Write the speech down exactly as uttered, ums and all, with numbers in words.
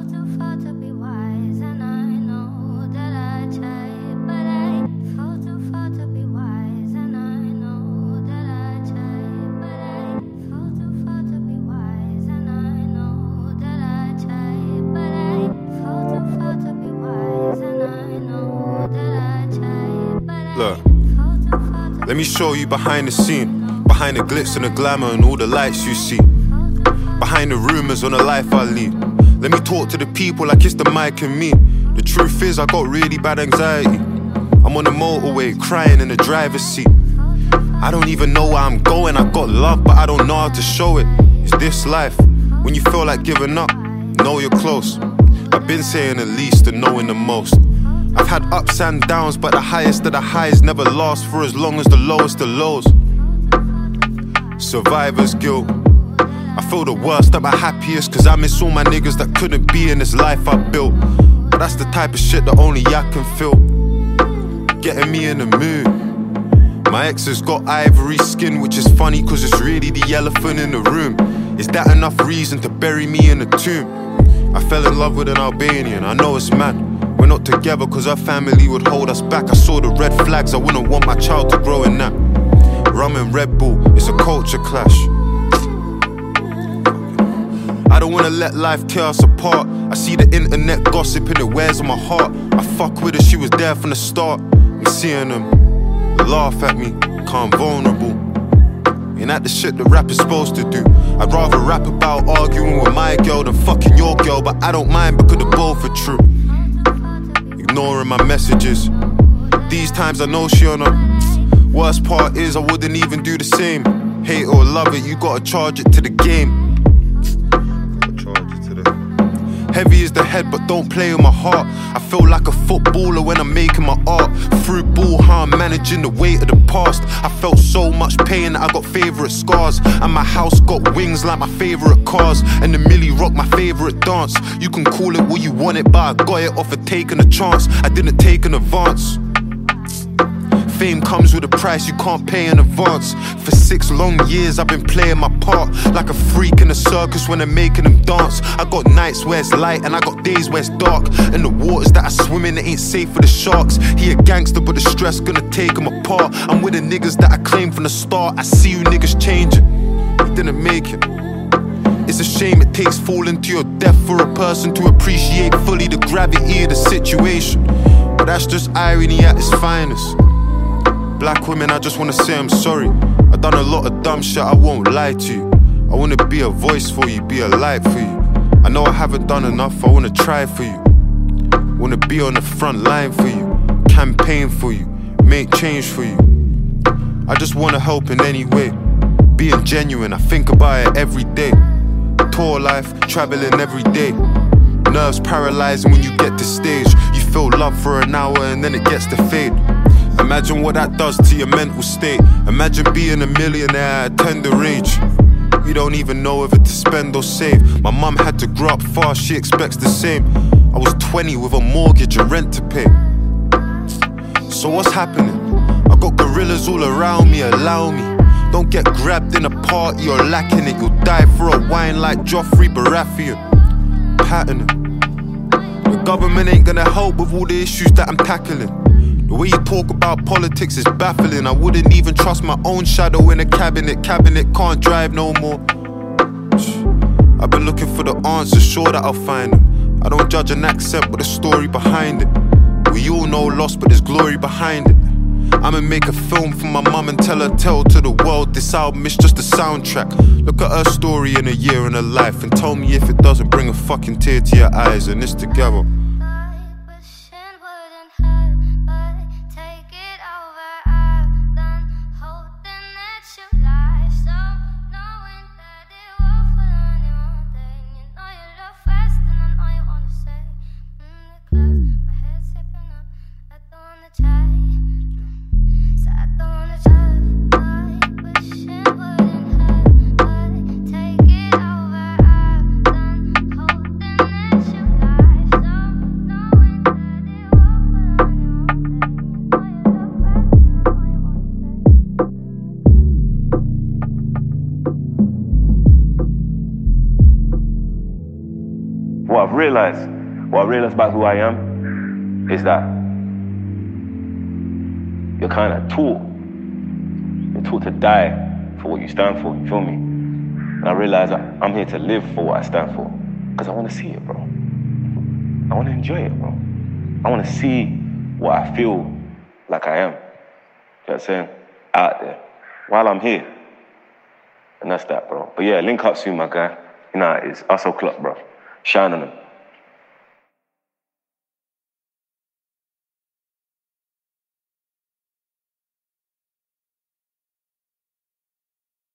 Let me show you behind the scene, behind the glitz and the glamour and all the lights you see, behind the rumors on the life I lead. Let me talk to the people like it's the mic and me. The truth is I got really bad anxiety. I'm on the motorway crying in the driver's seat. I don't even know where I'm going. I got love but I don't know how to show it. It's this life. When you feel like giving up, know you're close. I've been saying the least and knowing the most. I've had ups and downs, but the highest of the highs never last for as long as the lowest of lows. Survivor's guilt. I feel the worst at my happiest, cause I miss all my niggas that couldn't be in this life I built. But that's the type of shit that only I can feel. Getting me in the mood. My ex has got ivory skin, which is funny cause it's really the elephant in the room. Is that enough reason to bury me in a tomb? I fell in love with an Albanian, I know it's mad. We're not together cause our family would hold us back. I saw the red flags, I wouldn't want my child to grow in that. Rum and Red Bull, it's a culture clash. I don't wanna let life tear us apart. I see the internet gossip and it wears on my heart. I fuck with her, she was there from the start. I'm seeing them laugh at me, calm vulnerable. Ain't that the shit that rap is supposed to do? I'd rather rap about arguing with my girl than fucking your girl, but I don't mind because the both are true. Ignoring my messages. These times I know she on her. Worst part is I wouldn't even do the same. Hate or love it, you gotta charge it to the game. Charge it to the... Heavy is the head, but don't play with my heart. I feel like a footballer when I'm making my art. Through ball, how I'm managing the weight of the past. I felt so much pain that I got favourite scars. And my house got wings like my favourite cars. And the Millie Rock my favourite dance. You can call it what you want it, but I got it off of taking a chance. I didn't take an advance. Fame comes with a price you can't pay in advance. For six long years I've been playing my part like a freak in a circus when I'm making them dance. I got nights where it's light and I got days where it's dark. And the waters that I swim in, it ain't safe for the sharks. He a gangster but the stress gonna take him apart. I'm with the niggas that I claim from the start. I see you niggas changing, he didn't make it. It's a shame it takes falling to your death for a person to appreciate fully the gravity of the situation. But that's just irony at its finest. Black women, I just wanna say I'm sorry. I done a lot of dumb shit, I won't lie to you. I wanna be a voice for you, be a light for you. I know I haven't done enough, I wanna try for you. Wanna be on the front line for you, campaign for you, make change for you. I just wanna help in any way. Being genuine, I think about it every day. Tour life, traveling every day. Nerves paralyzing when you get to stage. You feel love for an hour and then it gets to fade. Imagine what that does to your mental state. Imagine being a millionaire at a tender age. You don't even know whether to spend or save. My mum had to grow up fast, she expects the same. I was twenty with a mortgage and rent to pay. So what's happening? I got gorillas all around me, allow me. Don't get grabbed in a party or lacking it. You'll die for a wine like Joffrey Baratheon. Patterning. The government ain't gonna help with all the issues that I'm tackling. The way you talk about politics is baffling. I wouldn't even trust my own shadow in a cabinet. Cabinet can't drive no more. I've been looking for the answers, sure that I'll find them. I don't judge an accent but the story behind it. We all know loss but there's glory behind it. I'ma make a film for my mum and tell her tale to the world this album is just a soundtrack. Look at her story in a year in her life and tell me if it doesn't bring a fucking tear to your eyes. And it's together. what I've realized, what I realized about who I am is that you're kind of taught, you're taught to die for what you stand for, you feel me? And I realize that I'm here to live for what I stand for, because I want to see it, bro. I want to enjoy it, bro. I want to see what I feel like I am. You know what I'm saying? Out there, while I'm here. And that's that, bro. But yeah, link up soon, my guy. You know how it is. Us O'Clock, bro. Shine on them.